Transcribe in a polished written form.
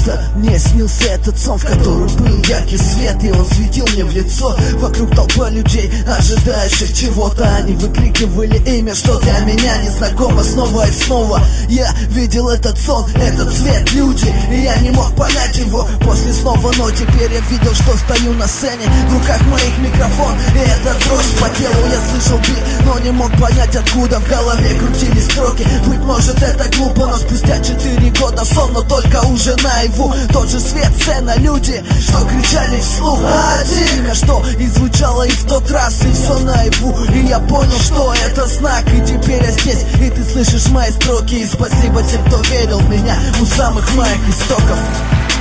Просто мне снился этот сон, в котором был яркий свет, и он светил мне в лицо. Вокруг толпа людей, ожидающих чего-то. Они выкрикивали имя, что для меня незнакомо снова и снова. Я видел этот сон, этот свет, люди, и я не мог понять его после снова. Но теперь я видел, что стою на сцене, в руках моих микрофон, и эта дрожь по телу. Я слышал бит, но не мог понять, откуда в голове крутились строки. Быть может это глупо, но спустя 4 года сон, но только уже наяву. Тот же свет, сцена, люди, что кричали вслух один, что и звучало и в тот раз, и все наяву. И я понял, что это знак, и теперь я здесь, и ты слышишь мои строки. И спасибо тем, кто верил в меня у самых моих истоков.